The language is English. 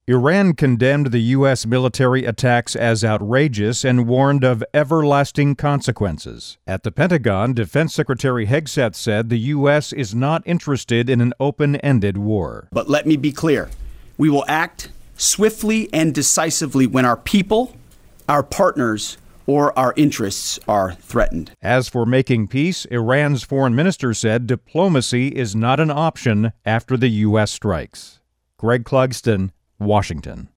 Iran condemned the U.S. military attacks as outrageous and warned of everlasting consequences. At the Pentagon, Defense Secretary Hegseth said the U.S. is not interested in an open-ended war. But let me be clear. We will act swiftly and decisively when our people, our partners, or our interests are threatened. As for making peace, Iran's foreign minister said diplomacy is not an option after the U.S. strikes. Greg Clugston, Washington.